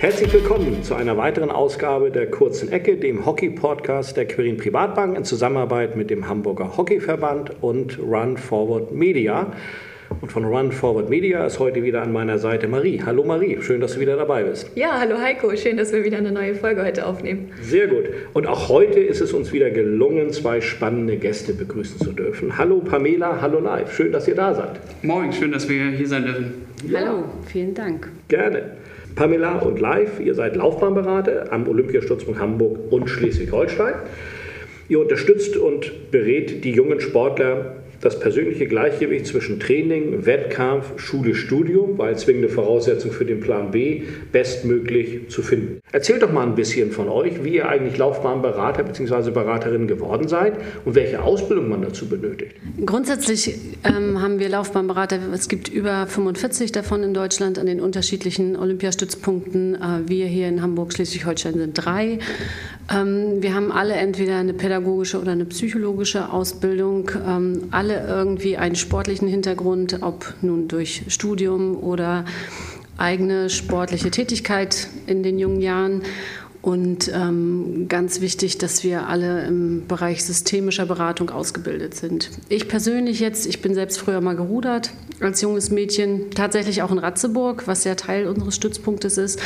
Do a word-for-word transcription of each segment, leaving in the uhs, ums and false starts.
Herzlich willkommen zu einer weiteren Ausgabe der Kurzen Ecke, dem Hockey-Podcast der Quirin Privatbank in Zusammenarbeit mit dem Hamburger Hockeyverband und Run Forward Media. Und von Run Forward Media ist heute wieder an meiner Seite Marie. Hallo Marie, schön, dass du wieder dabei bist. Ja, hallo Heiko, schön, dass wir wieder eine neue Folge heute aufnehmen. Sehr gut. Und auch heute ist es uns wieder gelungen, zwei spannende Gäste begrüßen zu dürfen. Hallo Pamela, hallo Live, schön, dass ihr da seid. Moin, schön, dass wir hier sein dürfen. Ja. Hallo, vielen Dank. Gerne. Pamela und Live, ihr seid Laufbahnberater am Olympiastützpunkt Hamburg und Schleswig-Holstein. Ihr unterstützt und berät die jungen Sportler, das persönliche Gleichgewicht zwischen Training, Wettkampf, Schule, Studium, weil zwingende Voraussetzung für den Plan B, bestmöglich zu finden. Erzählt doch mal ein bisschen von euch, wie ihr eigentlich Laufbahnberater bzw. Beraterin geworden seid und welche Ausbildung man dazu benötigt. Grundsätzlich ähm, haben wir Laufbahnberater, es gibt über fünfundvierzig davon in Deutschland an den unterschiedlichen Olympiastützpunkten. Äh, wir hier in Hamburg, Schleswig-Holstein sind drei. Ähm, wir haben alle entweder eine pädagogische oder eine psychologische Ausbildung, ähm, alle irgendwie einen sportlichen Hintergrund, ob nun durch Studium oder eigene sportliche Tätigkeit in den jungen Jahren. Und ähm, ganz wichtig, dass wir alle im Bereich systemischer Beratung ausgebildet sind. Ich persönlich jetzt, ich bin selbst früher mal gerudert als junges Mädchen, tatsächlich auch in Ratzeburg, was ja Teil unseres Stützpunktes ist.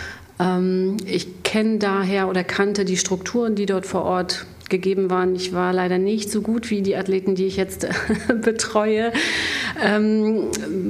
Ähm, ich kenne daher oder kannte die Strukturen, die dort vor Ort gegeben waren. Ich war leider nicht so gut wie die Athleten, die ich jetzt betreue. Ähm,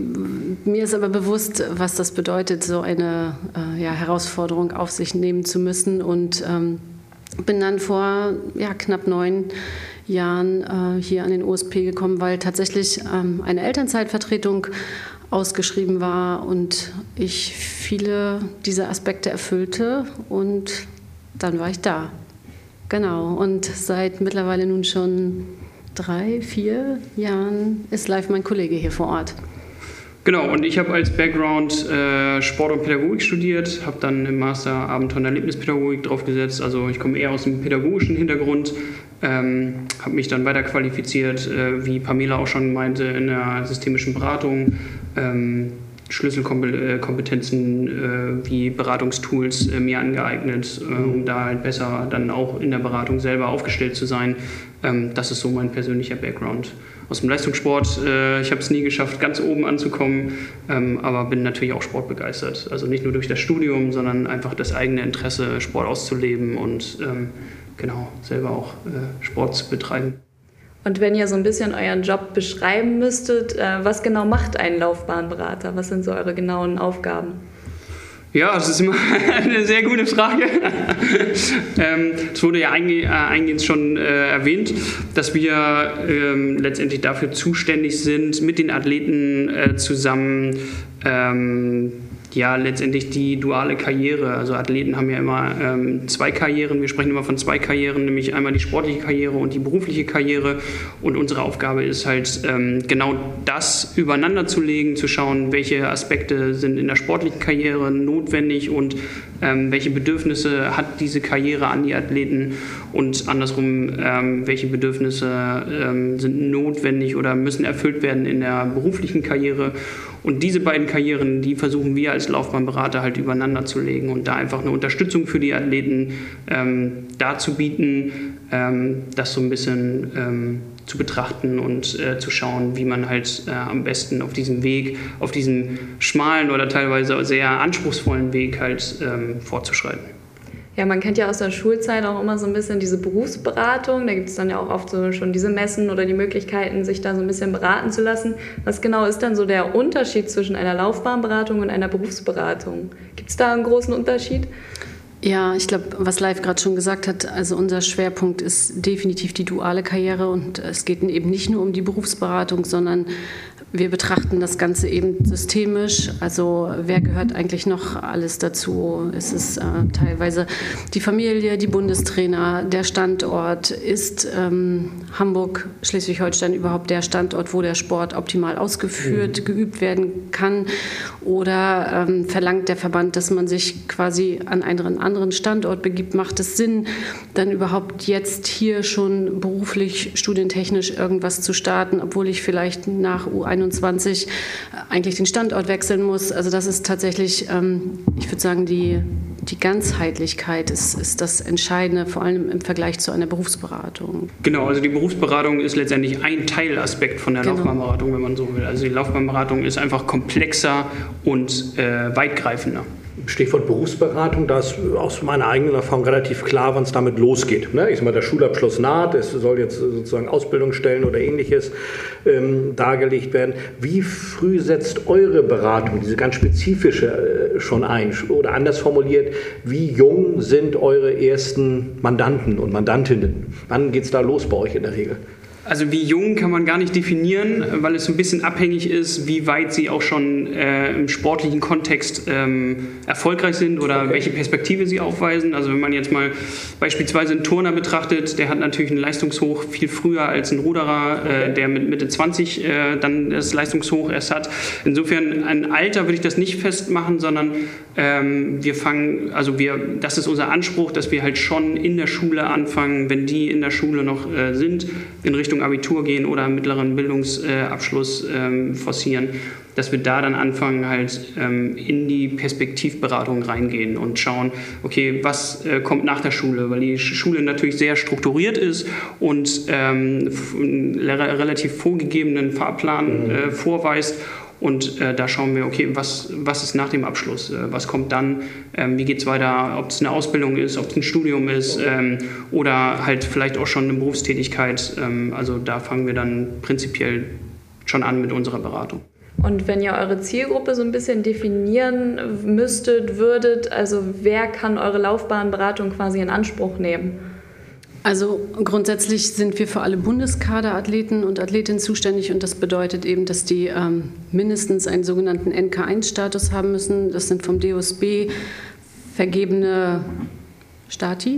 mir ist aber bewusst, was das bedeutet, so eine äh, ja, Herausforderung auf sich nehmen zu müssen, und ähm, bin dann vor ja, knapp neun Jahren äh, hier an den O S P gekommen, weil tatsächlich ähm, eine Elternzeitvertretung ausgeschrieben war und ich viele dieser Aspekte erfüllte, und dann war ich da. Genau, und seit mittlerweile nun schon drei, vier Jahren ist Live mein Kollege hier vor Ort. Genau, und ich habe als Background äh, Sport und Pädagogik studiert, habe dann im Master Abenteuer- und Erlebnispädagogik draufgesetzt. Also ich komme eher aus dem pädagogischen Hintergrund, ähm, habe mich dann weiter qualifiziert, äh, wie Pamela auch schon meinte, in der systemischen Beratung. Ähm, Schlüsselkompetenzen äh, wie Beratungstools äh, mir angeeignet, äh, um da halt besser dann auch in der Beratung selber aufgestellt zu sein. Ähm, das ist so mein persönlicher Background. Aus dem Leistungssport, äh, ich habe es nie geschafft, ganz oben anzukommen, ähm, aber bin natürlich auch sportbegeistert. Also nicht nur durch das Studium, sondern einfach das eigene Interesse, Sport auszuleben und ähm, genau, selber auch äh, Sport zu betreiben. Und wenn ihr so ein bisschen euren Job beschreiben müsstet, äh, was genau macht ein Laufbahnberater? Was sind so eure genauen Aufgaben? Ja, das ist immer eine sehr gute Frage. ähm, es wurde ja einge- äh, eingehend schon äh, erwähnt, dass wir ähm, letztendlich dafür zuständig sind, mit den Athleten äh, zusammen ähm, ja, letztendlich die duale Karriere. Also Athleten haben ja immer ähm, zwei Karrieren. Wir sprechen immer von zwei Karrieren, nämlich einmal die sportliche Karriere und die berufliche Karriere. Und unsere Aufgabe ist halt, ähm, genau das übereinander zu legen, zu schauen, welche Aspekte sind in der sportlichen Karriere notwendig und ähm, welche Bedürfnisse hat diese Karriere an die Athleten und andersrum, ähm, welche Bedürfnisse ähm, sind notwendig oder müssen erfüllt werden in der beruflichen Karriere. Und diese beiden Karrieren, die versuchen wir als Laufbahnberater halt übereinander zu legen und da einfach eine Unterstützung für die Athleten ähm, darzubieten, ähm, das so ein bisschen ähm, zu betrachten und äh, zu schauen, wie man halt äh, am besten auf diesem Weg, auf diesem schmalen oder teilweise sehr anspruchsvollen Weg halt ähm, fortzuschreiten. Ja, man kennt ja aus der Schulzeit auch immer so ein bisschen diese Berufsberatung. Da gibt es dann ja auch oft so schon diese Messen oder die Möglichkeiten, sich da so ein bisschen beraten zu lassen. Was genau ist dann so der Unterschied zwischen einer Laufbahnberatung und einer Berufsberatung? Gibt es da einen großen Unterschied? Ja, ich glaube, was Live gerade schon gesagt hat, also unser Schwerpunkt ist definitiv die duale Karriere, und es geht eben nicht nur um die Berufsberatung, sondern wir betrachten das Ganze eben systemisch. Also wer gehört eigentlich noch alles dazu? Es ist äh, teilweise die Familie, die Bundestrainer, der Standort. Ist ähm, Hamburg, Schleswig-Holstein überhaupt der Standort, wo der Sport optimal ausgeführt, mhm. geübt werden kann? Oder ähm, verlangt der Verband, dass man sich quasi an einen anderen Standort begibt, macht es Sinn, dann überhaupt jetzt hier schon beruflich, studientechnisch irgendwas zu starten, obwohl ich vielleicht nach U einundzwanzig eigentlich den Standort wechseln muss. Also das ist tatsächlich, ähm, ich würde sagen, die, die Ganzheitlichkeit ist, ist das Entscheidende, vor allem im Vergleich zu einer Berufsberatung. Genau, also die Berufsberatung ist letztendlich ein Teilaspekt von der genau. Laufbahnberatung, wenn man so will. Also die Laufbahnberatung ist einfach komplexer und äh, weitgreifender. Stichwort Berufsberatung, da ist aus meiner eigenen Erfahrung relativ klar, wann es damit losgeht. Ich sag mal, der Schulabschluss naht, es soll jetzt sozusagen Ausbildungsstellen oder Ähnliches ähm, dargelegt werden. Wie früh setzt eure Beratung, diese ganz spezifische, äh, schon ein? Oder anders formuliert, wie jung sind eure ersten Mandanten und Mandantinnen? Wann geht es da los bei euch in der Regel? Also wie jung kann man gar nicht definieren, weil es ein bisschen abhängig ist, wie weit sie auch schon äh, im sportlichen Kontext ähm, erfolgreich sind oder okay. welche Perspektive sie aufweisen. Also wenn man jetzt mal beispielsweise einen Turner betrachtet, der hat natürlich einen Leistungshoch viel früher als ein Ruderer, okay. äh, der mit Mitte zwanzig äh, dann das Leistungshoch erst hat. Insofern ein Alter würde ich das nicht festmachen, sondern ähm, wir fangen, also wir, das ist unser Anspruch, dass wir halt schon in der Schule anfangen, wenn die in der Schule noch äh, sind, in Richtung Abitur gehen oder mittleren Bildungsabschluss ähm, forcieren, dass wir da dann anfangen, halt ähm, in die Perspektivberatung reingehen und schauen, okay, was äh, kommt nach der Schule, weil die Schule natürlich sehr strukturiert ist und ähm, einen relativ vorgegebenen Fahrplan äh, vorweist. Und äh, da schauen wir, okay, was, was ist nach dem Abschluss? Äh, was kommt dann? Ähm, wie geht es weiter? Ob es eine Ausbildung ist, ob es ein Studium ist ähm, oder halt vielleicht auch schon eine Berufstätigkeit. Ähm, also da fangen wir dann prinzipiell schon an mit unserer Beratung. Und wenn ihr eure Zielgruppe so ein bisschen definieren müsstet, würdet, also wer kann eure Laufbahnberatung quasi in Anspruch nehmen? Also grundsätzlich sind wir für alle Bundeskaderathleten und Athletinnen zuständig und das bedeutet eben, dass die ähm, mindestens einen sogenannten N K eins Status haben müssen. Das sind vom D O S B vergebene Stati.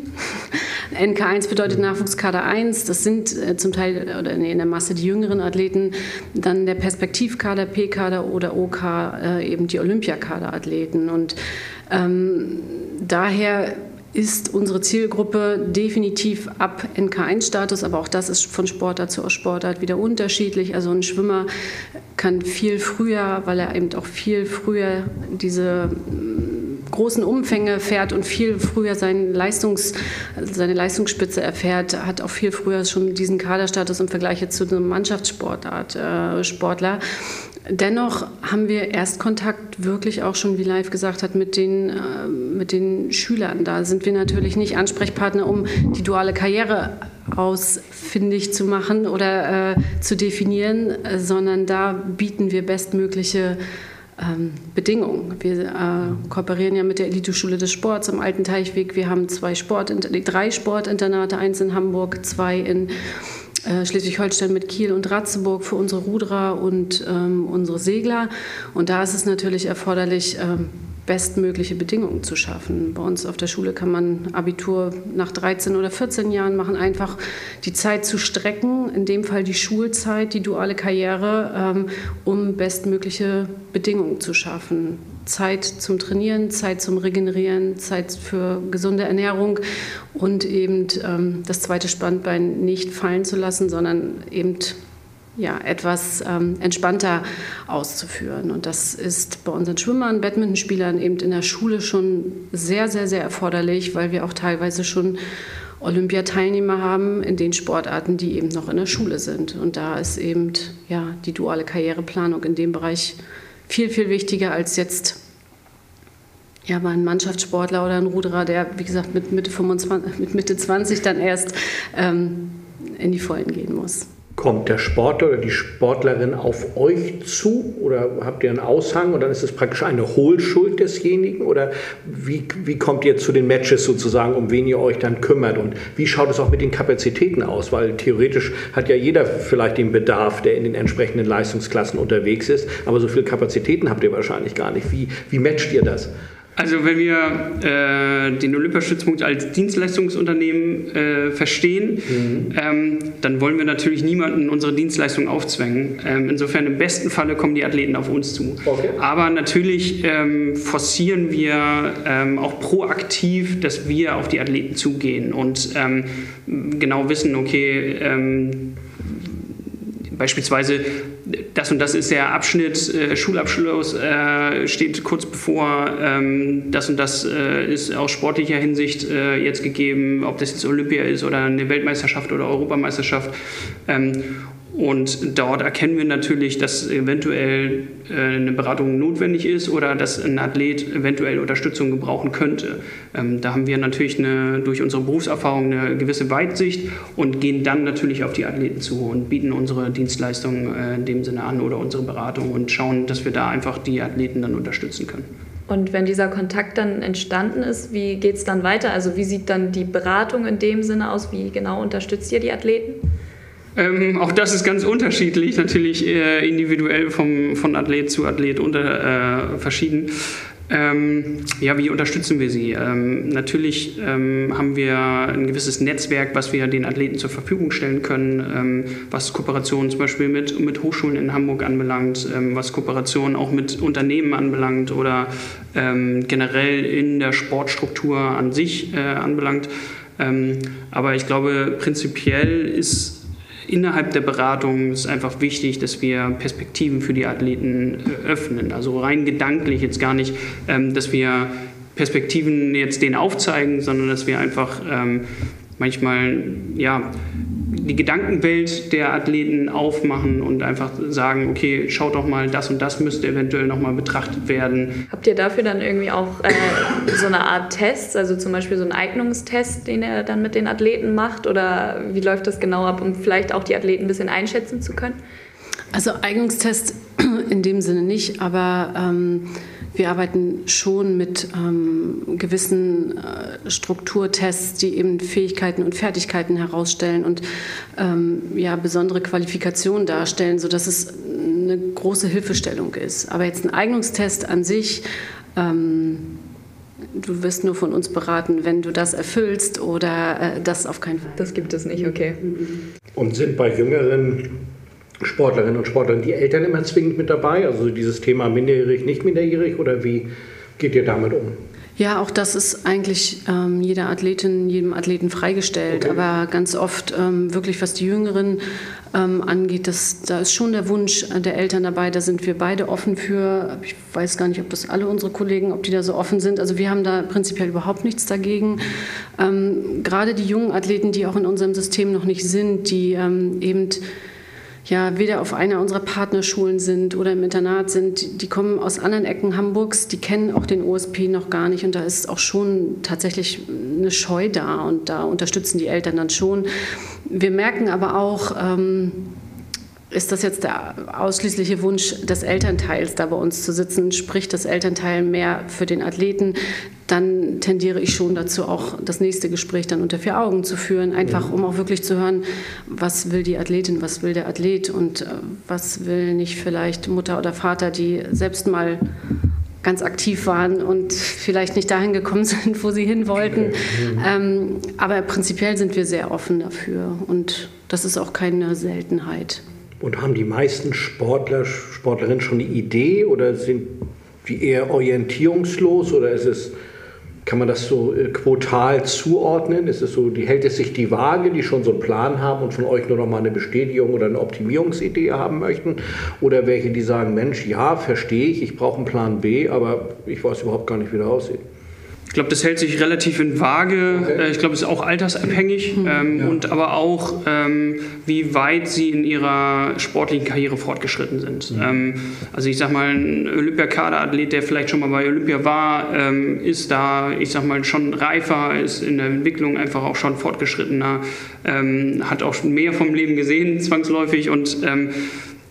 N K eins bedeutet Nachwuchskader eins, das sind äh, zum Teil oder in der Masse die jüngeren Athleten, dann der Perspektivkader, P-Kader oder O K, äh, eben die Olympiakaderathleten. Und ähm, daher ist unsere Zielgruppe definitiv ab N K eins Status, aber auch das ist von Sportart zu Sportart wieder unterschiedlich. Also ein Schwimmer kann viel früher, weil er eben auch viel früher diese großen Umfänge fährt und viel früher seinen Leistungs, seine Leistungsspitze erfährt, hat auch viel früher schon diesen Kaderstatus im Vergleich jetzt zu einem Mannschaftssportart, äh, Sportler. Dennoch haben wir Erstkontakt wirklich auch schon, wie Live gesagt hat, mit den, äh, mit den Schülern. Da sind wir natürlich nicht Ansprechpartner, um die duale Karriere ausfindig zu machen oder äh, zu definieren, äh, sondern da bieten wir bestmögliche ähm, Bedingungen. Wir äh, kooperieren ja mit der Eliteschule des Sports am Alten Teichweg. Wir haben zwei Sport, drei Sportinternate, eins in Hamburg, zwei in Schleswig-Holstein mit Kiel und Ratzeburg für unsere Ruderer und ähm, unsere Segler. Und da ist es natürlich erforderlich, ähm, bestmögliche Bedingungen zu schaffen. Bei uns auf der Schule kann man Abitur nach dreizehn oder vierzehn Jahren machen, einfach die Zeit zu strecken, in dem Fall die Schulzeit, die duale Karriere, ähm, um bestmögliche Bedingungen zu schaffen. Zeit zum Trainieren, Zeit zum Regenerieren, Zeit für gesunde Ernährung und eben ähm, das zweite Standbein nicht fallen zu lassen, sondern eben ja, etwas ähm, entspannter auszuführen. Und das ist bei unseren Schwimmern, Badmintonspielern eben in der Schule schon sehr, sehr, sehr erforderlich, weil wir auch teilweise schon Olympiateilnehmer haben in den Sportarten, die eben noch in der Schule sind. Und da ist eben ja, die duale Karriereplanung in dem Bereich viel, viel wichtiger als jetzt ja, mal ein Mannschaftssportler oder ein Ruderer, der, wie gesagt, mit Mitte fünfundzwanzig, mit Mitte zwanzig dann erst ähm, in die Vollen gehen muss. Kommt der Sportler oder die Sportlerin auf euch zu oder habt ihr einen Aushang und dann ist es praktisch eine Hohlschuld desjenigen oder wie, wie kommt ihr zu den Matches sozusagen, um wen ihr euch dann kümmert und wie schaut es auch mit den Kapazitäten aus, weil theoretisch hat ja jeder vielleicht den Bedarf, der in den entsprechenden Leistungsklassen unterwegs ist, aber so viele Kapazitäten habt ihr wahrscheinlich gar nicht. Wie, wie matcht ihr das? Also wenn wir äh, den Olympiastützpunkt als Dienstleistungsunternehmen äh, verstehen, mhm. ähm, dann wollen wir natürlich niemanden unsere Dienstleistung aufzwängen. Ähm, insofern im besten Falle kommen die Athleten auf uns zu. Okay. Aber natürlich ähm, forcieren wir ähm, auch proaktiv, dass wir auf die Athleten zugehen und ähm, genau wissen, okay, ähm, beispielsweise das und das ist der Abschnitt, äh, Schulabschluss äh, steht kurz bevor, ähm, das und das äh, ist aus sportlicher Hinsicht äh, jetzt gegeben, ob das jetzt Olympia ist oder eine Weltmeisterschaft oder Europameisterschaft. Ähm, Und dort erkennen wir natürlich, dass eventuell äh, eine Beratung notwendig ist oder dass ein Athlet eventuell Unterstützung gebrauchen könnte. Ähm, da haben wir natürlich eine, durch unsere Berufserfahrung eine gewisse Weitsicht und gehen dann natürlich auf die Athleten zu und bieten unsere Dienstleistungen äh, in dem Sinne an oder unsere Beratung und schauen, dass wir da einfach die Athleten dann unterstützen können. Und wenn dieser Kontakt dann entstanden ist, wie geht es dann weiter? Also wie sieht dann die Beratung in dem Sinne aus? Wie genau unterstützt ihr die Athleten? Ähm, auch das ist ganz unterschiedlich, natürlich äh, individuell vom, von Athlet zu Athlet unter, äh, verschieden. Ähm, ja, wie unterstützen wir sie? Ähm, natürlich ähm, haben wir ein gewisses Netzwerk, was wir den Athleten zur Verfügung stellen können, ähm, was Kooperationen zum Beispiel mit, mit Hochschulen in Hamburg anbelangt, ähm, was Kooperationen auch mit Unternehmen anbelangt oder ähm, generell in der Sportstruktur an sich äh, anbelangt. Ähm, aber ich glaube, prinzipiell ist innerhalb der Beratung ist einfach wichtig, dass wir Perspektiven für die Athleten öffnen. Also rein gedanklich jetzt gar nicht, ähm, dass wir Perspektiven jetzt denen aufzeigen, sondern dass wir einfach ähm, manchmal ja, die Gedankenwelt der Athleten aufmachen und einfach sagen, okay, schaut doch mal, das und das müsste eventuell nochmal betrachtet werden. Habt ihr dafür dann irgendwie auch äh, so eine Art Tests, also zum Beispiel so einen Eignungstest, den ihr dann mit den Athleten macht? Oder wie läuft das genau ab, um vielleicht auch die Athleten ein bisschen einschätzen zu können? Also Eignungstest in dem Sinne nicht, aber ähm, wir arbeiten schon mit ähm, gewissen äh, Strukturtests, die eben Fähigkeiten und Fertigkeiten herausstellen und ähm, ja, besondere Qualifikationen darstellen, sodass es eine große Hilfestellung ist. Aber jetzt ein Eignungstest an sich, ähm, du wirst nur von uns beraten, wenn du das erfüllst oder äh, das auf keinen Fall. Das gibt es nicht, okay. Und sind bei jüngeren Sportlerinnen und Sportlern die Eltern immer zwingend mit dabei? Also dieses Thema minderjährig, nicht minderjährig, oder wie geht ihr damit um? Ja, auch das ist eigentlich ähm, jeder Athletin, jedem Athleten freigestellt. Okay. Aber ganz oft ähm, wirklich, was die Jüngeren ähm, angeht, das, da ist schon der Wunsch der Eltern dabei. Da sind wir beide offen für. Ich weiß gar nicht, ob das alle unsere Kollegen, ob die da so offen sind. Also wir haben da prinzipiell überhaupt nichts dagegen. Ähm, gerade die jungen Athleten, die auch in unserem System noch nicht sind, die ähm, eben ja weder auf einer unserer Partnerschulen sind oder im Internat sind, die kommen aus anderen Ecken Hamburgs, die kennen auch den O S P noch gar nicht und da ist auch schon tatsächlich eine Scheu da und da unterstützen die Eltern dann schon. Wir merken aber auch, ähm, ist das jetzt der ausschließliche Wunsch des Elternteils, da bei uns zu sitzen, spricht das Elternteil mehr für den Athleten, dann tendiere ich schon dazu, auch das nächste Gespräch dann unter vier Augen zu führen, einfach um auch wirklich zu hören, was will die Athletin, was will der Athlet und äh, was will nicht vielleicht Mutter oder Vater, die selbst mal ganz aktiv waren und vielleicht nicht dahin gekommen sind, wo sie hin wollten. Ähm, aber prinzipiell sind wir sehr offen dafür und das ist auch keine Seltenheit. Und haben die meisten Sportler, Sportlerinnen schon eine Idee oder sind die eher orientierungslos oder ist es, kann man das so äh, quotal zuordnen? Ist es so, die hält es sich die Waage, die schon so einen Plan haben und von euch nur noch mal eine Bestätigung oder eine Optimierungsidee haben möchten? Oder welche, die sagen, Mensch, ja, verstehe ich, ich brauche einen Plan B, aber ich weiß überhaupt gar nicht, wie der aussieht? Ich glaube, das hält sich relativ in Waage. Okay. Ich glaube, es ist auch altersabhängig ähm, ja. und aber auch, ähm, wie weit sie in ihrer sportlichen Karriere fortgeschritten sind. Mhm. Ähm, also ich sag mal, ein Olympiakaderathlet, der vielleicht schon mal bei Olympia war, ähm, ist da, ich sag mal, schon reifer, ist in der Entwicklung einfach auch schon fortgeschrittener, ähm, hat auch schon mehr vom Leben gesehen, zwangsläufig und ähm,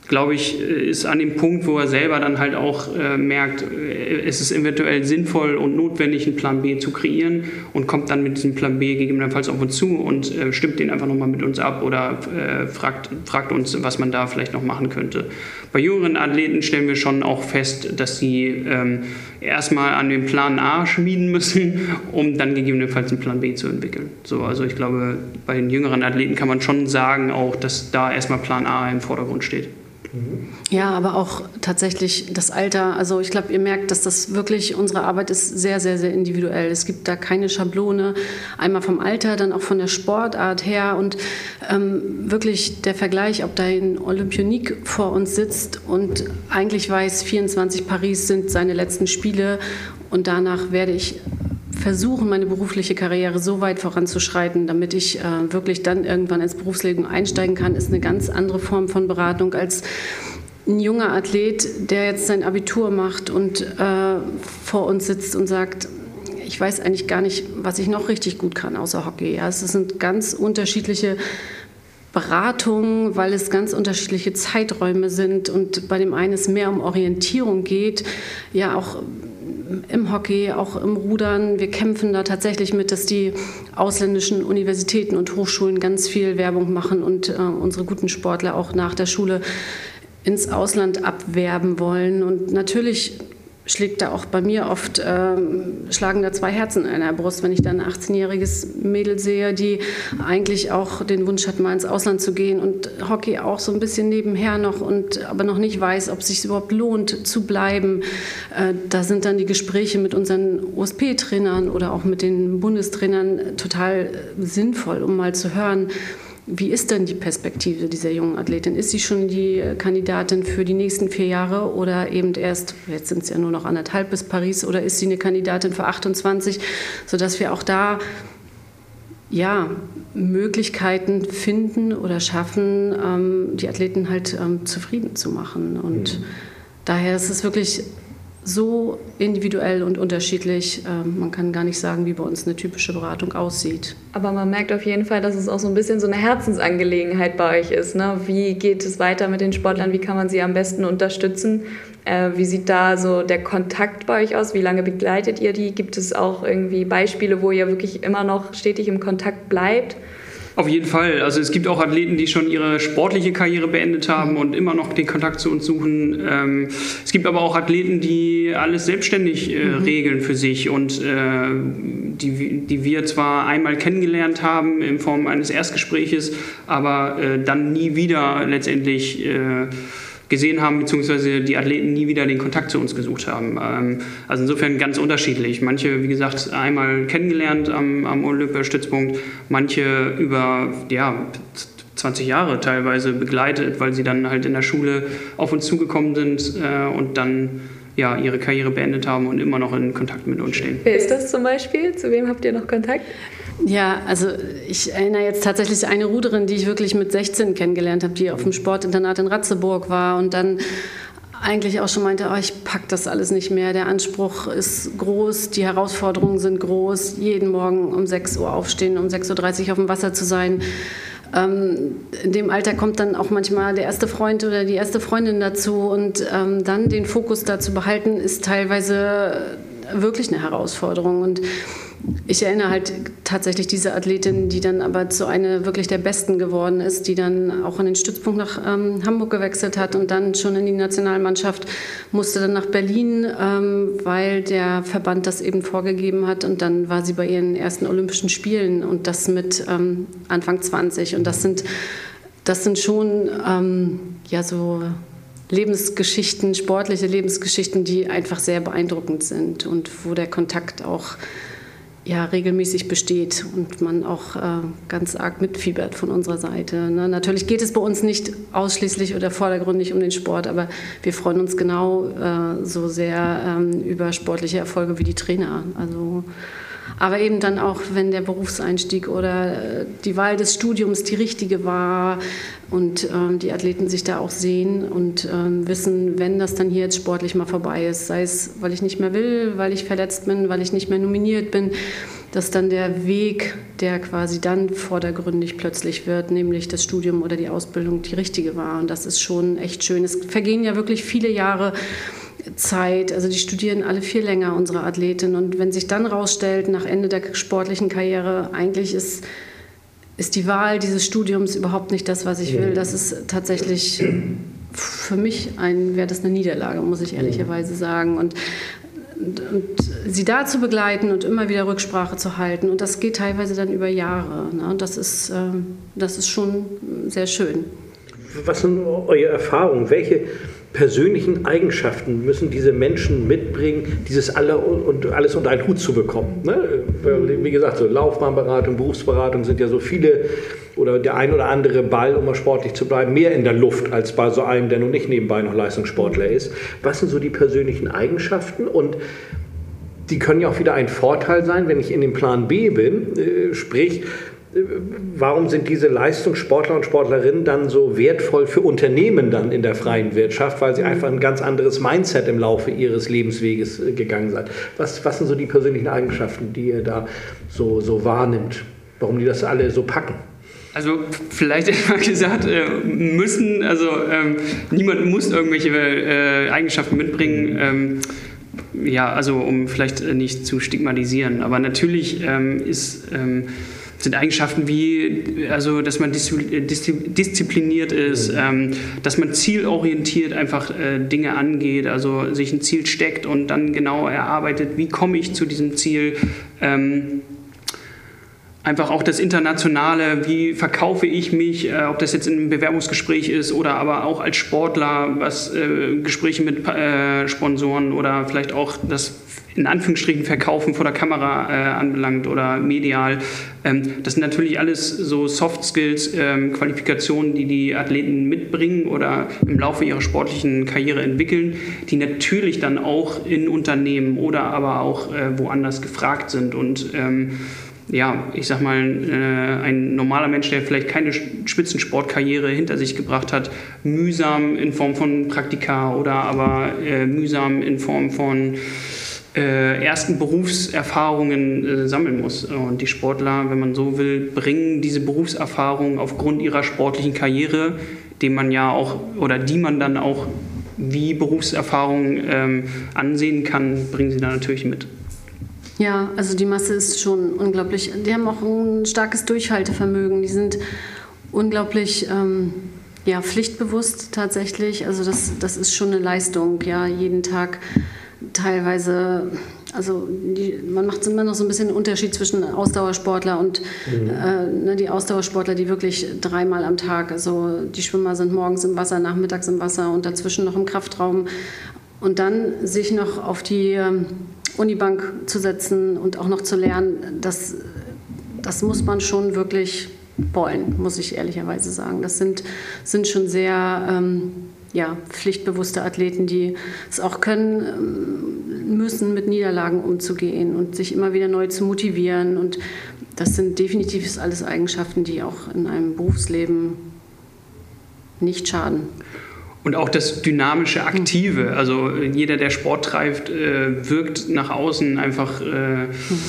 glaube ich, ist an dem Punkt, wo er selber dann halt auch äh, merkt, äh, es ist eventuell sinnvoll und notwendig, einen Plan B zu kreieren und kommt dann mit diesem Plan B gegebenenfalls auf uns zu und äh, stimmt den einfach nochmal mit uns ab oder äh, fragt, fragt uns, was man da vielleicht noch machen könnte. Bei jüngeren Athleten stellen wir schon auch fest, dass sie ähm, erstmal an den Plan A schmieden müssen, um dann gegebenenfalls einen Plan B zu entwickeln. So, also ich glaube, bei den jüngeren Athleten kann man schon sagen, auch, dass da erstmal Plan A im Vordergrund steht. Ja, aber auch tatsächlich das Alter. Also ich glaube, ihr merkt, dass das wirklich, unsere Arbeit ist sehr, sehr, sehr individuell. Es gibt da keine Schablone, einmal vom Alter, dann auch von der Sportart her und ähm, wirklich der Vergleich, ob da ein Olympionik vor uns sitzt und eigentlich weiß, vierundzwanzig Paris sind seine letzten Spiele und danach werde ich versuchen, meine berufliche Karriere so weit voranzuschreiten, damit ich äh, wirklich dann irgendwann ins Berufsleben einsteigen kann, ist eine ganz andere Form von Beratung als ein junger Athlet, der jetzt sein Abitur macht und äh, vor uns sitzt und sagt, ich weiß eigentlich gar nicht, was ich noch richtig gut kann außer Hockey. Ja, es sind ganz unterschiedliche Beratungen, weil es ganz unterschiedliche Zeiträume sind und bei dem einen es mehr um Orientierung geht, ja auch im Hockey, auch im Rudern. Wir kämpfen da tatsächlich mit, dass die ausländischen Universitäten und Hochschulen ganz viel Werbung machen und äh, unsere guten Sportler auch nach der Schule ins Ausland abwerben wollen. Und natürlich schlägt da auch bei mir oft, äh, schlagen da zwei Herzen in der Brust, wenn ich dann ein achtzehnjähriges Mädel sehe, die eigentlich auch den Wunsch hat, mal ins Ausland zu gehen und Hockey auch so ein bisschen nebenher noch und aber noch nicht weiß, ob es sich überhaupt lohnt zu bleiben. Äh, da sind dann die Gespräche mit unseren O S P-Trainern oder auch mit den Bundestrainern total sinnvoll, um mal zu hören, wie ist denn die Perspektive dieser jungen Athletin? Ist sie schon die Kandidatin für die nächsten vier Jahre oder eben erst, jetzt sind es ja nur noch anderthalb bis Paris, oder ist sie eine Kandidatin für achtundzwanzig, sodass wir auch da ja, Möglichkeiten finden oder schaffen, ähm, die Athleten halt ähm, zufrieden zu machen. Und mhm. daher ist es wirklich so individuell und unterschiedlich. Man kann gar nicht sagen, wie bei uns eine typische Beratung aussieht. Aber man merkt auf jeden Fall, dass es auch so ein bisschen so eine Herzensangelegenheit bei euch ist. Ne? Wie geht es weiter mit den Sportlern? Wie kann man sie am besten unterstützen? Äh, wie sieht da so der Kontakt bei euch aus? Wie lange begleitet ihr die? Gibt es auch irgendwie Beispiele, wo ihr wirklich immer noch stetig im Kontakt bleibt? Auf jeden Fall. Also es gibt auch Athleten, die schon ihre sportliche Karriere beendet haben und immer noch den Kontakt zu uns suchen. Ähm, es gibt aber auch Athleten, die alles selbstständig äh, mhm. regeln für sich und äh, die, die wir zwar einmal kennengelernt haben in Form eines Erstgespräches, aber äh, dann nie wieder letztendlich äh, gesehen haben, beziehungsweise die Athleten nie wieder den Kontakt zu uns gesucht haben. Ähm, also insofern ganz unterschiedlich. Manche, wie gesagt, einmal kennengelernt am, am Olympiastützpunkt, manche über ja, zwanzig Jahre teilweise begleitet, weil sie dann halt in der Schule auf uns zugekommen sind äh, und dann ja, ihre Karriere beendet haben und immer noch in Kontakt mit uns stehen. Wer ist das zum Beispiel? Zu wem habt ihr noch Kontakt? Ja, also ich erinnere jetzt tatsächlich eine Ruderin, die ich wirklich mit sechzehn kennengelernt habe, die auf dem Sportinternat in Ratzeburg war und dann eigentlich auch schon meinte, oh, ich pack das alles nicht mehr, der Anspruch ist groß, die Herausforderungen sind groß, jeden Morgen um sechs Uhr aufstehen, um sechs Uhr dreißig auf dem Wasser zu sein. Ähm, in dem Alter kommt dann auch manchmal der erste Freund oder die erste Freundin dazu und ähm, dann den Fokus da zu behalten, ist teilweise wirklich eine Herausforderung. Und ich erinnere halt tatsächlich diese Athletin, die dann aber zu einer wirklich der Besten geworden ist, die dann auch in den Stützpunkt nach ähm, Hamburg gewechselt hat und dann schon in die Nationalmannschaft, musste dann nach Berlin, ähm, weil der Verband das eben vorgegeben hat. Und dann war sie bei ihren ersten Olympischen Spielen und das mit ähm, Anfang zwanzig. Und das sind, das sind schon ähm, ja, so Lebensgeschichten, sportliche Lebensgeschichten, die einfach sehr beeindruckend sind und wo der Kontakt auch ja, regelmäßig besteht und man auch äh, ganz arg mitfiebert von unserer Seite. Ne? Natürlich geht es bei uns nicht ausschließlich oder vordergründig um den Sport, aber wir freuen uns genau äh, so sehr ähm, über sportliche Erfolge wie die Trainer. Also Aber eben dann auch, wenn der Berufseinstieg oder die Wahl des Studiums die richtige war und ähm, die Athleten sich da auch sehen und ähm, wissen, wenn das dann hier jetzt sportlich mal vorbei ist, sei es, weil ich nicht mehr will, weil ich verletzt bin, weil ich nicht mehr nominiert bin, dass dann der Weg, der quasi dann vordergründig plötzlich wird, nämlich das Studium oder die Ausbildung, die richtige war. Und das ist schon echt schön. Es vergehen ja wirklich viele Jahre Zeit, also die studieren alle viel länger, unsere Athletinnen. Und wenn sich dann rausstellt, nach Ende der sportlichen Karriere, eigentlich ist, ist die Wahl dieses Studiums überhaupt nicht das, was ich will. Das ist tatsächlich für mich ein, wäre das eine Niederlage, muss ich ehrlicherweise sagen. Und Und, und sie da zu begleiten und immer wieder Rücksprache zu halten. Und das geht teilweise dann über Jahre. Ne? Das ist, äh, das ist schon sehr schön. Was sind eure Erfahrungen? Welche persönlichen Eigenschaften müssen diese Menschen mitbringen, dieses alle und alles unter einen Hut zu bekommen? Ne? Wie gesagt, so Laufbahnberatung, Berufsberatung sind ja so viele oder der ein oder andere Ball, um mal sportlich zu bleiben, mehr in der Luft als bei so einem, der nun nicht nebenbei noch Leistungssportler ist. Was sind so die persönlichen Eigenschaften? Und die können ja auch wieder ein Vorteil sein, wenn ich in dem Plan B bin, äh, sprich, warum sind diese Leistungssportler und Sportlerinnen dann so wertvoll für Unternehmen dann in der freien Wirtschaft, weil sie einfach ein ganz anderes Mindset im Laufe ihres Lebensweges gegangen sind. Was, was sind so die persönlichen Eigenschaften, die ihr da so, so wahrnimmt? Warum die das alle so packen? Also vielleicht immer gesagt, äh, müssen, also ähm, niemand muss irgendwelche äh, Eigenschaften mitbringen, ähm, ja, also um vielleicht nicht zu stigmatisieren, aber natürlich ähm, ist ähm, sind Eigenschaften wie, also dass man diszipliniert ist, ähm, dass man zielorientiert einfach äh, Dinge angeht, also sich ein Ziel steckt und dann genau erarbeitet, wie komme ich zu diesem Ziel. Ähm, Einfach auch das Internationale, wie verkaufe ich mich, äh, ob das jetzt in einem Bewerbungsgespräch ist oder aber auch als Sportler, was äh, Gespräche mit äh, Sponsoren oder vielleicht auch das in Anführungsstrichen Verkaufen vor der Kamera äh, anbelangt oder medial. Ähm, das sind natürlich alles so Soft Skills, ähm, Qualifikationen, die die Athleten mitbringen oder im Laufe ihrer sportlichen Karriere entwickeln, die natürlich dann auch in Unternehmen oder aber auch äh, woanders gefragt sind und ähm, ja, ich sag mal, äh, ein normaler Mensch, der vielleicht keine Spitzensportkarriere hinter sich gebracht hat, mühsam in Form von Praktika oder aber äh, mühsam in Form von äh, ersten Berufserfahrungen äh, sammeln muss. Und die Sportler, wenn man so will, bringen diese Berufserfahrung aufgrund ihrer sportlichen Karriere, die man ja auch oder die man dann auch wie Berufserfahrung ähm, ansehen kann, bringen sie da natürlich mit. Ja, also die Masse ist schon unglaublich. Die haben auch ein starkes Durchhaltevermögen. Die sind unglaublich ähm, ja, pflichtbewusst tatsächlich. Also das, das ist schon eine Leistung, ja, jeden Tag teilweise. Also die, man macht immer noch so ein bisschen einen Unterschied zwischen Ausdauersportler und mhm. äh, ne, die Ausdauersportler, die wirklich dreimal am Tag, also die Schwimmer sind morgens im Wasser, nachmittags im Wasser und dazwischen noch im Kraftraum. Und dann sich noch auf die ähm, Unibank zu setzen und auch noch zu lernen, das, das muss man schon wirklich wollen, muss ich ehrlicherweise sagen. Das sind, sind schon sehr ähm, ja, pflichtbewusste Athleten, die es auch können ähm, müssen, mit Niederlagen umzugehen und sich immer wieder neu zu motivieren. Und das sind definitiv alles Eigenschaften, die auch in einem Berufsleben nicht schaden. Und auch das dynamische Aktive, also jeder, der Sport treibt, äh, wirkt nach außen einfach äh,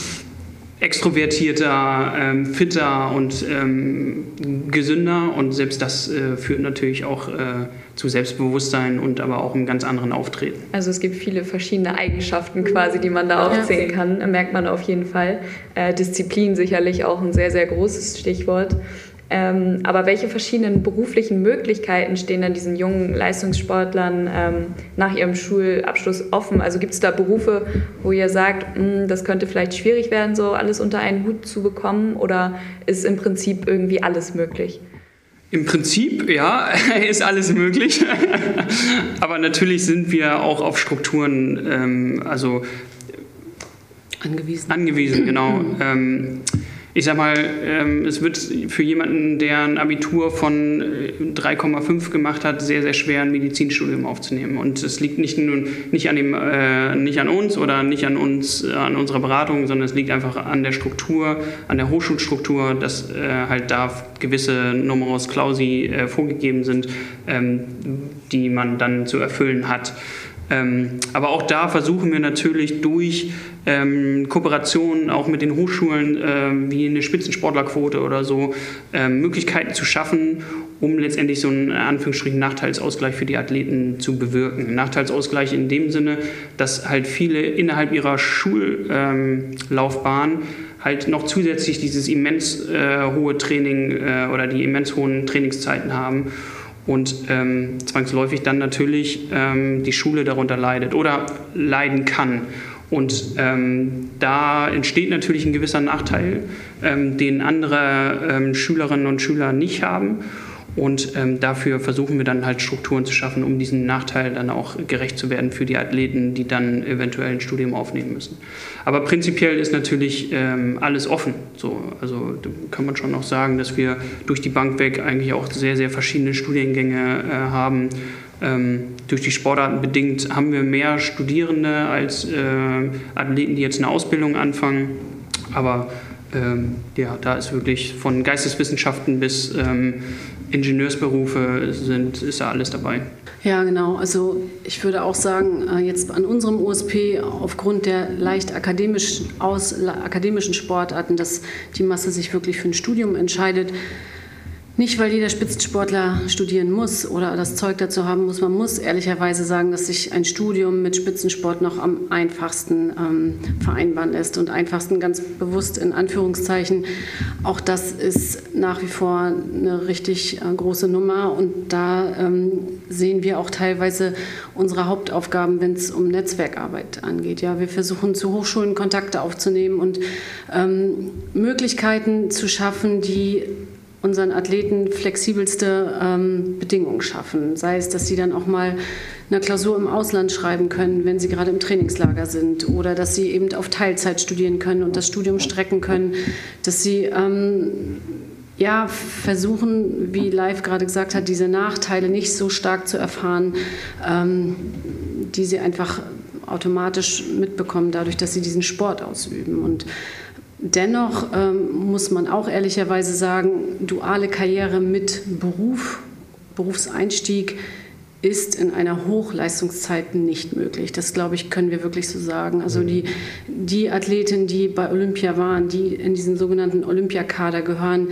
extrovertierter, ähm, fitter und ähm, gesünder und selbst das äh, führt natürlich auch äh, zu Selbstbewusstsein und aber auch einem ganz anderen Auftreten. Also es gibt viele verschiedene Eigenschaften quasi, die man da aufzählen kann, merkt man auf jeden Fall. Äh, Disziplin sicherlich auch ein sehr, sehr großes Stichwort. Ähm, aber welche verschiedenen beruflichen Möglichkeiten stehen dann diesen jungen Leistungssportlern ähm, nach ihrem Schulabschluss offen? Also gibt es da Berufe, wo ihr sagt, mh, das könnte vielleicht schwierig werden, so alles unter einen Hut zu bekommen? Oder ist im Prinzip irgendwie alles möglich? Im Prinzip, ja, ist alles möglich. Aber natürlich sind wir auch auf Strukturen, ähm, also angewiesen. Angewiesen, genau. ähm, ich sag mal, ähm, es wird für jemanden, der ein Abitur von drei Komma fünf gemacht hat, sehr, sehr schwer, ein Medizinstudium aufzunehmen. Und es liegt nicht nur nicht an dem, äh, nicht an uns oder nicht an uns, äh, an unserer Beratung, sondern es liegt einfach an der Struktur, an der Hochschulstruktur, dass äh, halt da gewisse Numerus Clausi äh, vorgegeben sind, ähm, die man dann zu erfüllen hat. Ähm, aber auch da versuchen wir natürlich durch ähm, Kooperationen auch mit den Hochschulen ähm, wie eine Spitzensportlerquote oder so ähm, Möglichkeiten zu schaffen, um letztendlich so einen Anführungsstrichen Nachteilsausgleich für die Athleten zu bewirken. Nachteilsausgleich in dem Sinne, dass halt viele innerhalb ihrer Schullaufbahn ähm, halt noch zusätzlich dieses immens äh, hohe Training äh, oder die immens hohen Trainingszeiten haben. Und ähm, zwangsläufig dann natürlich ähm, die Schule darunter leidet oder leiden kann. Und ähm, da entsteht natürlich ein gewisser Nachteil, ähm, den andere ähm, Schülerinnen und Schüler nicht haben. Und ähm, dafür versuchen wir dann halt Strukturen zu schaffen, um diesen Nachteil dann auch gerecht zu werden für die Athleten, die dann eventuell ein Studium aufnehmen müssen. Aber prinzipiell ist natürlich ähm, alles offen. So, also da kann man schon noch sagen, dass wir durch die Bank weg eigentlich auch sehr, sehr verschiedene Studiengänge äh, haben. Ähm, durch die Sportarten bedingt haben wir mehr Studierende als äh, Athleten, die jetzt eine Ausbildung anfangen. Aber ähm, ja, da ist wirklich von Geisteswissenschaften bis ähm, Ingenieursberufe sind, ist da alles dabei. Ja, genau. Also ich würde auch sagen, jetzt an unserem U S P aufgrund der leicht akademischen, aus, akademischen Sportarten, dass die Masse sich wirklich für ein Studium entscheidet. Nicht, weil jeder Spitzensportler studieren muss oder das Zeug dazu haben muss. Man muss ehrlicherweise sagen, dass sich ein Studium mit Spitzensport noch am einfachsten ähm, vereinbaren lässt. Und einfachsten ganz bewusst in Anführungszeichen. Auch das ist nach wie vor eine richtig äh, große Nummer. Und da ähm, sehen wir auch teilweise unsere Hauptaufgaben, wenn es um Netzwerkarbeit angeht. Ja, wir versuchen zu Hochschulen Kontakte aufzunehmen und ähm, Möglichkeiten zu schaffen, die unseren Athleten flexibelste ähm, Bedingungen schaffen. Sei es, dass sie dann auch mal eine Klausur im Ausland schreiben können, wenn sie gerade im Trainingslager sind, oder dass sie eben auf Teilzeit studieren können und das Studium strecken können, dass sie ähm, ja, versuchen, wie Live gerade gesagt hat, diese Nachteile nicht so stark zu erfahren, ähm, die sie einfach automatisch mitbekommen, dadurch, dass sie diesen Sport ausüben. Und dennoch ähm, muss man auch ehrlicherweise sagen, duale Karriere mit Beruf, Berufseinstieg ist in einer Hochleistungszeit nicht möglich. Das, glaube ich, können wir wirklich so sagen. Also die, die Athleten, die bei Olympia waren, die in diesen sogenannten Olympiakader gehören,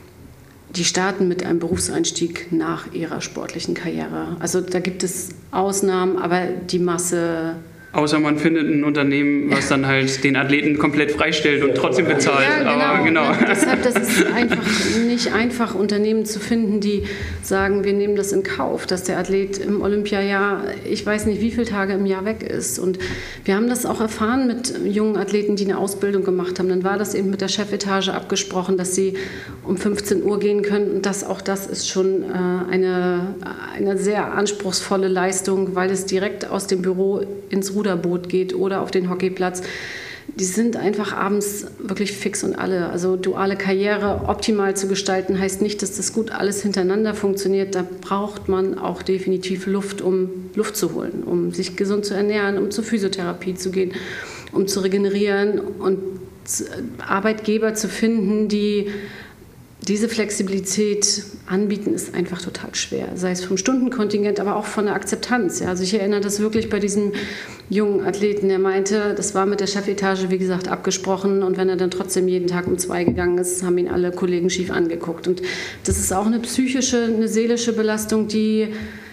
die starten mit einem Berufseinstieg nach ihrer sportlichen Karriere. Also da gibt es Ausnahmen, aber die Masse... Außer man findet ein Unternehmen, was dann halt den Athleten komplett freistellt und trotzdem bezahlt. Ja, genau. Aber genau. Deshalb, das ist einfach nicht einfach, Unternehmen zu finden, die sagen, wir nehmen das in Kauf, dass der Athlet im Olympiajahr, ich weiß nicht, wie viele Tage im Jahr weg ist. Und wir haben das auch erfahren mit jungen Athleten, die eine Ausbildung gemacht haben. Dann war das eben mit der Chefetage abgesprochen, dass sie um fünfzehn Uhr gehen können. Und das, auch das ist schon äh, eine, eine sehr anspruchsvolle Leistung, weil es direkt aus dem Büro ins Ruderboot geht oder auf den Hockeyplatz. Die sind einfach abends wirklich fix und alle. Also duale Karriere optimal zu gestalten, heißt nicht, dass das gut alles hintereinander funktioniert. Da braucht man auch definitiv Luft, um Luft zu holen, um sich gesund zu ernähren, um zur Physiotherapie zu gehen, um zu regenerieren und Arbeitgeber zu finden, die diese Flexibilität anbieten, ist einfach total schwer. Sei es vom Stundenkontingent, aber auch von der Akzeptanz. Ja. Also ich erinnere das wirklich bei diesem jungen Athleten, der meinte, das war mit der Chefetage, wie gesagt, abgesprochen. Und wenn er dann trotzdem jeden Tag um zwei gegangen ist, haben ihn alle Kollegen schief angeguckt. Und das ist auch eine psychische, eine seelische Belastung, die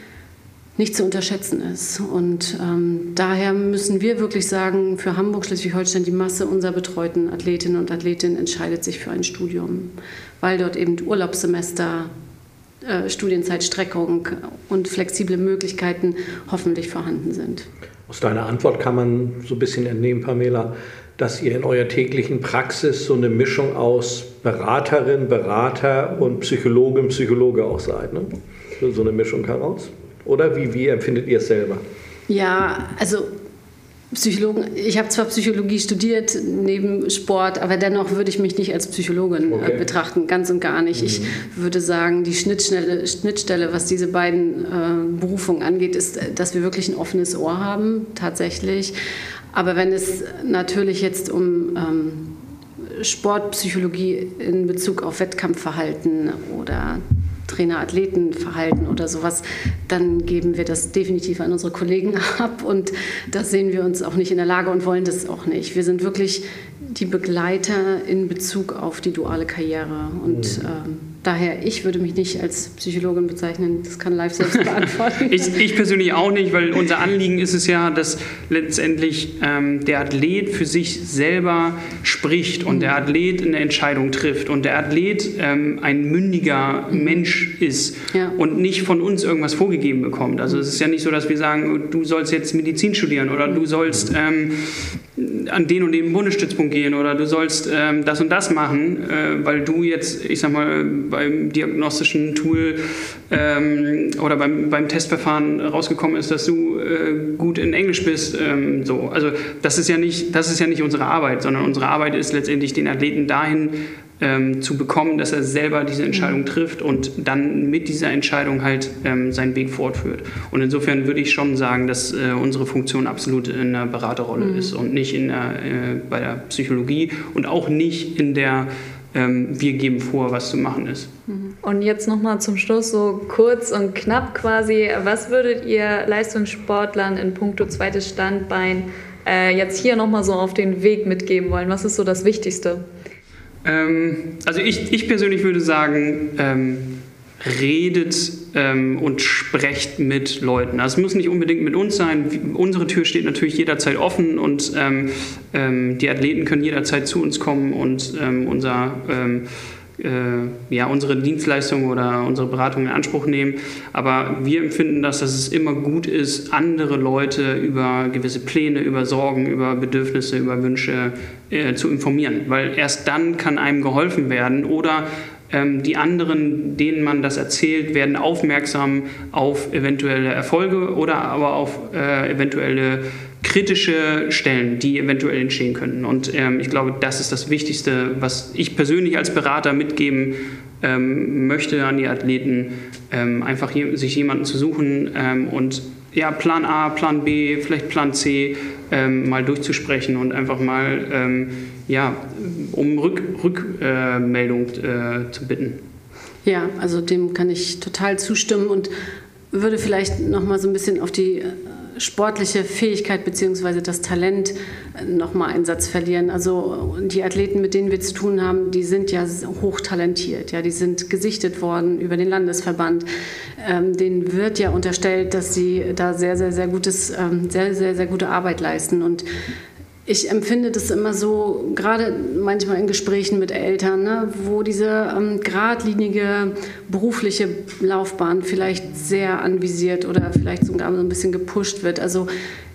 nicht zu unterschätzen ist. Und ähm, daher müssen wir wirklich sagen, für Hamburg, Schleswig-Holstein, die Masse unserer betreuten Athletinnen und Athletinnen entscheidet sich für ein Studium, weil dort eben Urlaubssemester, äh, Studienzeitstreckung und flexible Möglichkeiten hoffentlich vorhanden sind. Aus deiner Antwort kann man so ein bisschen entnehmen, Pamela, dass ihr in eurer täglichen Praxis so eine Mischung aus Beraterin, Berater und Psychologin, Psychologe auch seid. Ne? So eine Mischung heraus. Oder wie, wie empfindet ihr es selber? Ja, also Psychologen, ich habe zwar Psychologie studiert neben Sport, aber dennoch würde ich mich nicht als Psychologin okay. äh, betrachten, ganz und gar nicht. Mhm. Ich würde sagen, die Schnittstelle, Schnittstelle, was diese beiden äh, Berufungen angeht, ist, dass wir wirklich ein offenes Ohr haben, tatsächlich. Aber wenn es natürlich jetzt um ähm, Sportpsychologie in Bezug auf Wettkampfverhalten oder Trainer-Athleten-Verhalten oder sowas, dann geben wir das definitiv an unsere Kollegen ab und da sehen wir uns auch nicht in der Lage und wollen das auch nicht. Wir sind wirklich die Begleiter in Bezug auf die duale Karriere und mhm. ähm, daher, ich würde mich nicht als Psychologin bezeichnen, das kann Live selbst beantworten. ich, ich persönlich auch nicht, weil unser Anliegen ist es ja, dass letztendlich ähm, der Athlet für sich selber spricht und mhm. der Athlet eine Entscheidung trifft und der Athlet ähm, ein mündiger mhm. Mensch ist ja. und nicht von uns irgendwas vorgegeben bekommt. Also es ist ja nicht so, dass wir sagen, du sollst jetzt Medizin studieren oder du sollst ähm, an den und den Bundesstützpunkt gehen oder du sollst ähm, das und das machen, äh, weil du jetzt, ich sag mal, beim diagnostischen Tool ähm, oder beim, beim Testverfahren rausgekommen ist, dass du äh, gut in Englisch bist. Ähm, so. Also das ist ja nicht, das ist ja nicht unsere Arbeit, sondern unsere Arbeit ist letztendlich, den Athleten dahin ähm, zu bekommen, dass er selber diese Entscheidung trifft und dann mit dieser Entscheidung halt ähm, seinen Weg fortführt. Und insofern würde ich schon sagen, dass äh, unsere Funktion absolut in der Beraterrolle mhm. ist und nicht in der, äh, bei der Psychologie und auch nicht in der ähm, wir geben vor, was zu machen ist. Und jetzt nochmal zum Schluss so kurz und knapp quasi, was würdet ihr Leistungssportlern in puncto zweites Standbein äh, jetzt hier nochmal so auf den Weg mitgeben wollen? Was ist so das Wichtigste? Ähm, also ich, ich persönlich würde sagen, ähm, redet ähm, und sprecht mit Leuten. Also es muss nicht unbedingt mit uns sein. Unsere Tür steht natürlich jederzeit offen und ähm, ähm, die Athleten können jederzeit zu uns kommen und ähm, unser, ähm, äh, ja, unsere Dienstleistung oder unsere Beratung in Anspruch nehmen. Aber wir empfinden das, dass es immer gut ist, andere Leute über gewisse Pläne, über Sorgen, über Bedürfnisse, über Wünsche äh, zu informieren. Weil erst dann kann einem geholfen werden oder die anderen, denen man das erzählt, werden aufmerksam auf eventuelle Erfolge oder aber auf äh, eventuelle kritische Stellen, die eventuell entstehen könnten. Und ähm, ich glaube, das ist das Wichtigste, was ich persönlich als Berater mitgeben ähm, möchte an die Athleten, ähm, einfach je, sich jemanden zu suchen ähm, und ja, Plan A, Plan B, vielleicht Plan C ähm, mal durchzusprechen und einfach mal ähm, ja, um Rückmeldung Rück, äh, äh, zu bitten. Ja, also dem kann ich total zustimmen und würde vielleicht noch mal so ein bisschen auf die sportliche Fähigkeit bzw. das Talent noch mal einen Satz verlieren. Also die Athleten, mit denen wir zu tun haben, die sind ja hochtalentiert. Ja, die sind gesichtet worden über den Landesverband. Ähm, denen wird ja unterstellt, dass sie da sehr, sehr, sehr gutes, ähm, sehr, sehr, sehr gute Arbeit leisten. Und ich empfinde das immer so, gerade manchmal in Gesprächen mit Eltern, ne, wo diese ähm, geradlinige berufliche Laufbahn vielleicht sehr anvisiert oder vielleicht sogar so ein bisschen gepusht wird. Also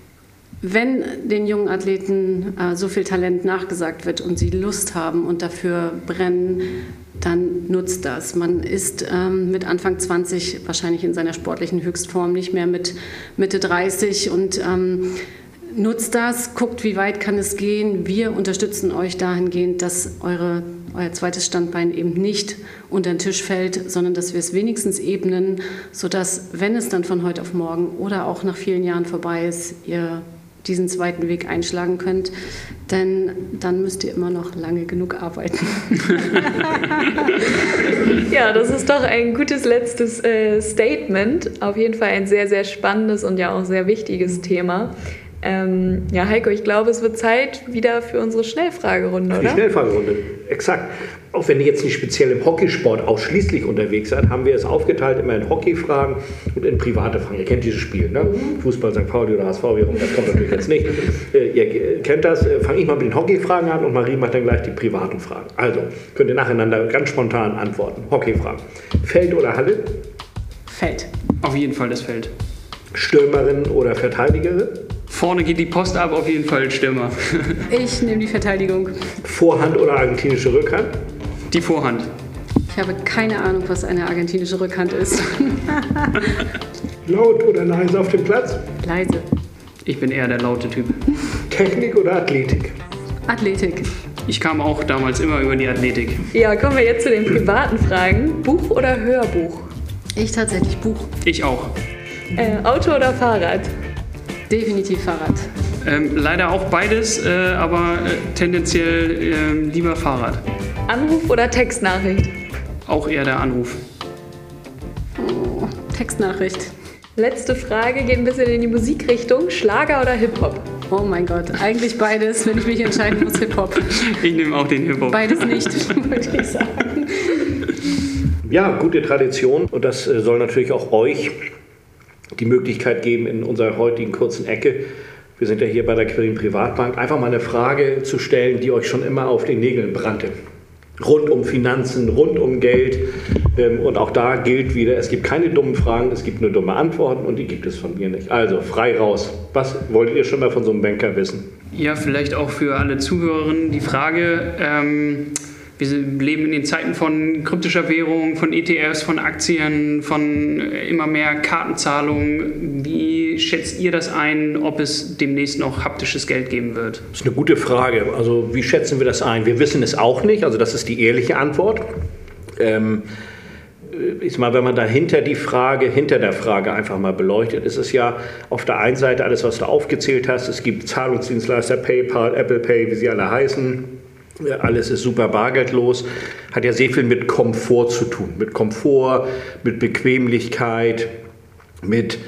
wenn den jungen Athleten äh, so viel Talent nachgesagt wird und sie Lust haben und dafür brennen, dann nutzt das. Man ist ähm, mit Anfang zwanzig wahrscheinlich in seiner sportlichen Höchstform, nicht mehr mit Mitte dreißig und ähm, nutzt das, guckt, wie weit kann es gehen. Wir unterstützen euch dahingehend, dass eure, euer zweites Standbein eben nicht unter den Tisch fällt, sondern dass wir es wenigstens ebnen, sodass, wenn es dann von heute auf morgen oder auch nach vielen Jahren vorbei ist, ihr diesen zweiten Weg einschlagen könnt, denn dann müsst ihr immer noch lange genug arbeiten. Ja, das ist doch ein gutes letztes äh, Statement. Auf jeden Fall ein sehr, sehr spannendes und ja auch sehr wichtiges Thema. Ähm, ja, Heiko, ich glaube, es wird Zeit wieder für unsere Schnellfragerunde, oder? Die Schnellfragerunde, exakt. Auch wenn ihr jetzt nicht speziell im Hockeysport ausschließlich unterwegs seid, haben wir es aufgeteilt immer in Hockeyfragen und in private Fragen. Ihr kennt dieses Spiel, ne? Mhm. Fußball, Sankt Pauli oder H S V, wie auch immer, das kommt natürlich jetzt nicht. Äh, ihr kennt das. Äh, Fange ich mal mit den Hockeyfragen an und Marie macht dann gleich die privaten Fragen. Also, könnt ihr nacheinander ganz spontan antworten. Hockeyfragen. Feld oder Halle? Feld. Auf jeden Fall das Feld. Stürmerin oder Verteidigerin? Vorne geht die Post ab, auf jeden Fall Stürmer. Ich nehme die Verteidigung. Vorhand oder argentinische Rückhand? Die Vorhand. Ich habe keine Ahnung, was eine argentinische Rückhand ist. Laut oder leise auf dem Platz? Leise. Ich bin eher der laute Typ. Technik oder Athletik? Athletik. Ich kam auch damals immer über die Athletik. Ja, kommen wir jetzt zu den privaten Fragen. Buch oder Hörbuch? Ich tatsächlich Buch. Ich auch. Äh, Auto oder Fahrrad? Definitiv Fahrrad. Ähm, leider auch beides, äh, aber äh, tendenziell äh, lieber Fahrrad. Anruf oder Textnachricht? Auch eher der Anruf. Oh, Textnachricht. Letzte Frage, geht ein bisschen in die Musikrichtung. Schlager oder Hip-Hop? Oh mein Gott, eigentlich beides, wenn ich mich entscheiden muss, Hip-Hop. Ich nehme auch den Hip-Hop. Beides nicht, würde ich sagen. Ja, gute Tradition und das äh, soll natürlich auch euch die Möglichkeit geben, in unserer heutigen kurzen Ecke, wir sind ja hier bei der Quirin Privatbank, einfach mal eine Frage zu stellen, die euch schon immer auf den Nägeln brannte. Rund um Finanzen, rund um Geld. Ähm, und auch da gilt wieder, es gibt keine dummen Fragen, es gibt nur dumme Antworten und die gibt es von mir nicht. Also frei raus. Was wolltet ihr schon mal von so einem Banker wissen? Ja, vielleicht auch für alle Zuhörerinnen die Frage, ähm, wir leben in den Zeiten von kryptischer Währung, von E T Fs, von Aktien, von immer mehr Kartenzahlungen. Wie schätzt ihr das ein, ob es demnächst noch haptisches Geld geben wird? Das ist eine gute Frage. Also wie schätzen wir das ein? Wir wissen es auch nicht. Also das ist die ehrliche Antwort. Ähm, ich mal, wenn man dahinter die Frage, hinter der Frage einfach mal beleuchtet, ist es ja auf der einen Seite alles, was du aufgezählt hast. Es gibt Zahlungsdienstleister, PayPal, Apple Pay, wie sie alle heißen. Alles ist super bargeldlos, hat ja sehr viel mit Komfort zu tun. Mit Komfort, mit Bequemlichkeit, mit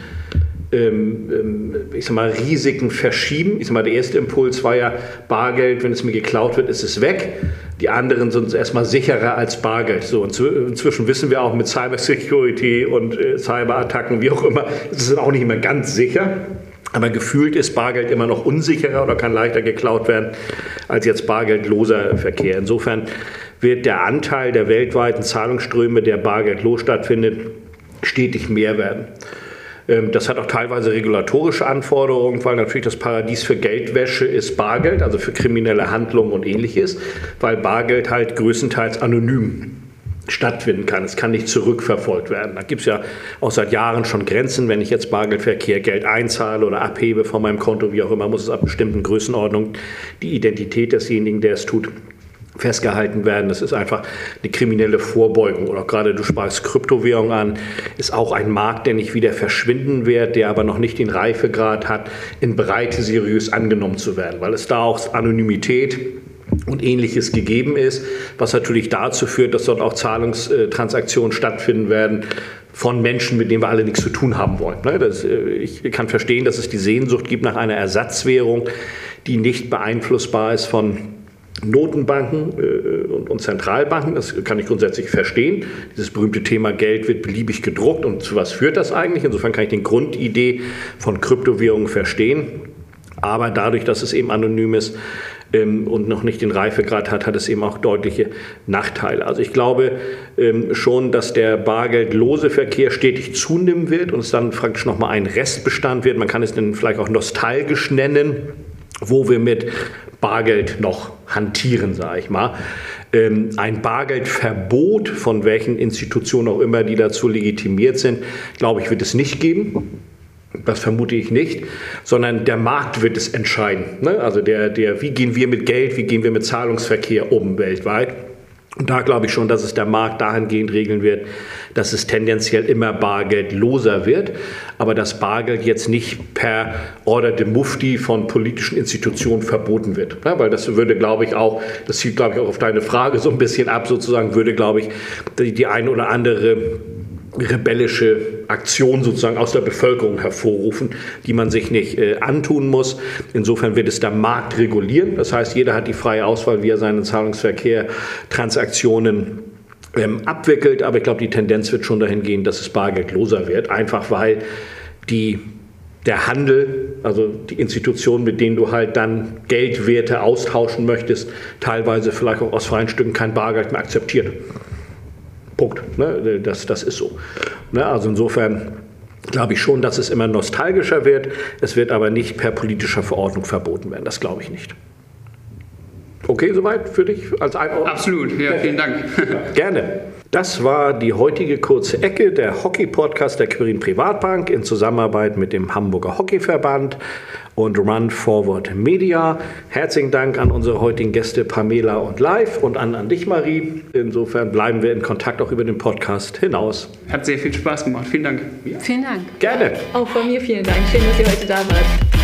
ähm, ich sag mal, Risiken verschieben. Ich sag mal, der erste Impuls war ja, Bargeld, wenn es mir geklaut wird, ist es weg. Die anderen sind erstmal sicherer als Bargeld. So, inzwischen wissen wir auch mit Cybersecurity und äh, Cyberattacken, wie auch immer, ist es auch nicht mehr ganz sicher. Aber gefühlt ist Bargeld immer noch unsicherer oder kann leichter geklaut werden als jetzt bargeldloser Verkehr. Insofern wird der Anteil der weltweiten Zahlungsströme, der bargeldlos stattfindet, stetig mehr werden. Das hat auch teilweise regulatorische Anforderungen, weil natürlich das Paradies für Geldwäsche ist Bargeld, also für kriminelle Handlungen und Ähnliches, weil Bargeld halt größtenteils anonym stattfinden kann. Es kann nicht zurückverfolgt werden. Da gibt es ja auch seit Jahren schon Grenzen. Wenn ich jetzt Bargeldverkehr Geld einzahle oder abhebe von meinem Konto, wie auch immer, muss es ab bestimmten Größenordnungen die Identität desjenigen, der es tut, festgehalten werden. Das ist einfach eine kriminelle Vorbeugung. Oder gerade du sprachst Kryptowährung an, ist auch ein Markt, der nicht wieder verschwinden wird, der aber noch nicht den Reifegrad hat, in Breite seriös angenommen zu werden, weil es da auch Anonymität und Ähnliches gegeben ist, was natürlich dazu führt, dass dort auch Zahlungstransaktionen stattfinden werden von Menschen, mit denen wir alle nichts zu tun haben wollen. Das, ich kann verstehen, dass es die Sehnsucht gibt nach einer Ersatzwährung, die nicht beeinflussbar ist von Notenbanken und Zentralbanken. Das kann ich grundsätzlich verstehen. Dieses berühmte Thema Geld wird beliebig gedruckt und zu was führt das eigentlich? Insofern kann ich die Grundidee von Kryptowährungen verstehen. Aber dadurch, dass es eben anonym ist, Ähm, und noch nicht den Reifegrad hat, hat es eben auch deutliche Nachteile. Also ich glaube ähm, schon, dass der bargeldlose Verkehr stetig zunehmen wird und es dann praktisch nochmal ein Restbestand wird. Man kann es dann vielleicht auch nostalgisch nennen, wo wir mit Bargeld noch hantieren, sage ich mal. Ähm, ein Bargeldverbot, von welchen Institutionen auch immer, die dazu legitimiert sind, glaube ich, wird es nicht geben. Das vermute ich nicht, sondern der Markt wird es entscheiden. Ne? Also der, der, wie gehen wir mit Geld, wie gehen wir mit Zahlungsverkehr um weltweit? Und da glaube ich schon, dass es der Markt dahingehend regeln wird, dass es tendenziell immer bargeldloser wird, aber das Bargeld jetzt nicht per Order de Mufti von politischen Institutionen verboten wird. Ja, weil das würde, glaube ich, auch, das zielt, glaube ich, auch auf deine Frage so ein bisschen ab, sozusagen, würde, glaube ich, die, die eine oder andere rebellische Aktion sozusagen aus der Bevölkerung hervorrufen, die man sich nicht äh, antun muss. Insofern wird es der Markt regulieren. Das heißt, jeder hat die freie Auswahl, wie er seinen Zahlungsverkehr, Transaktionen ähm, abwickelt. Aber ich glaube, die Tendenz wird schon dahin gehen, dass es bargeldloser wird. Einfach weil die, der Handel, also die Institutionen, mit denen du halt dann Geldwerte austauschen möchtest, teilweise vielleicht auch aus freien Stücken kein Bargeld mehr akzeptiert. Punkt. Ne? Das, das ist so. Ne? Also insofern glaube ich schon, dass es immer nostalgischer wird. Es wird aber nicht per politischer Verordnung verboten werden. Das glaube ich nicht. Okay, soweit für dich als Einordnung? Absolut, ja, vielen Dank. Gerne. Das war die heutige kurze Ecke, der Hockey-Podcast der Quirin Privatbank in Zusammenarbeit mit dem Hamburger Hockeyverband und Run Forward Media. Herzlichen Dank an unsere heutigen Gäste Pamela und Live und an, an dich, Marie. Insofern bleiben wir in Kontakt auch über den Podcast hinaus. Hat sehr viel Spaß gemacht. Vielen Dank. Vielen Dank. Gerne. Auch von mir vielen Dank. Schön, dass ihr heute da wart.